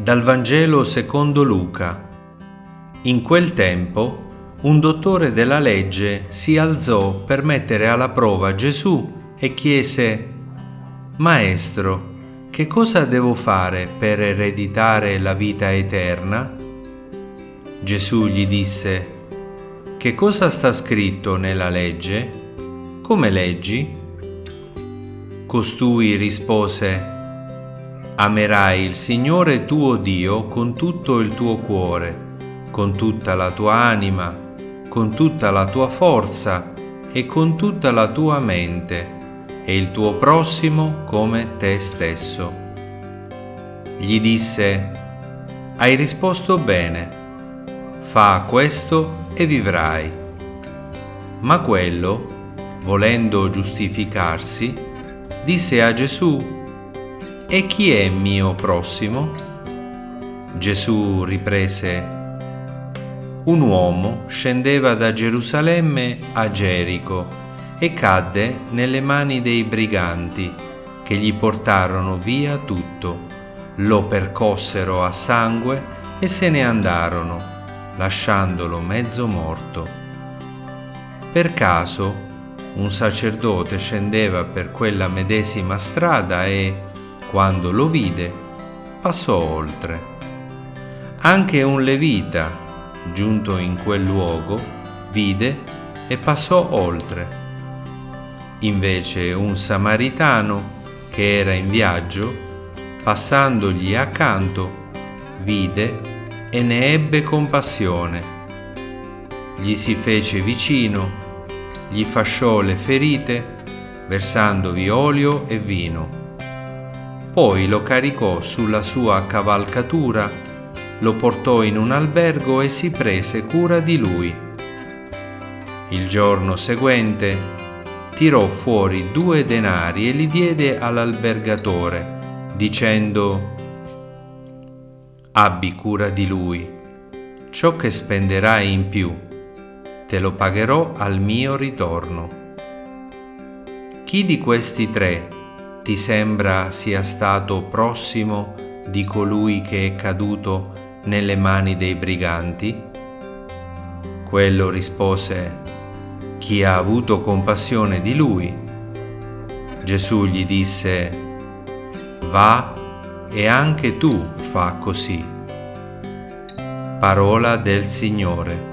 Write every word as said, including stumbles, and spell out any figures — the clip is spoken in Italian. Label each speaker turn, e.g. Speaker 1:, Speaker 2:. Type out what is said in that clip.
Speaker 1: Dal Vangelo secondo Luca. In quel tempo un dottore della legge si alzò per mettere alla prova Gesù e chiese: «Maestro, che cosa devo fare per ereditare la vita eterna?» Gesù gli disse: «Che cosa sta scritto nella legge? Come leggi?» Costui rispose: «Amerai il Signore tuo Dio con tutto il tuo cuore, con tutta la tua anima, con tutta la tua forza e con tutta la tua mente, e il tuo prossimo come te stesso». Gli disse: «Hai risposto bene, fa questo e vivrai». Ma quello, volendo giustificarsi, disse a Gesù: «E chi è mio prossimo?» Gesù riprese: «Un uomo scendeva da Gerusalemme a Gerico e cadde nelle mani dei briganti, che gli portarono via tutto, lo percossero a sangue e se ne andarono, lasciandolo mezzo morto. Per caso un sacerdote scendeva per quella medesima strada e, quando lo vide, passò oltre. Anche un levita, giunto in quel luogo, vide e passò oltre. Invece un samaritano, che era in viaggio, passandogli accanto, vide e ne ebbe compassione. Gli si fece vicino, gli fasciò le ferite, versandovi olio e vino. Poi lo caricò sulla sua cavalcatura, lo portò in un albergo e si prese cura di lui. Il giorno seguente tirò fuori due denari e li diede all'albergatore, dicendo: «Abbi cura di lui. Ciò che spenderai in più, te lo pagherò al mio ritorno». Chi di questi tre ti sembra sia stato prossimo di colui che è caduto nelle mani dei briganti? Quello rispose: «Chi ha avuto compassione di lui». Gesù gli disse: «Va e anche tu fa così». Parola del Signore.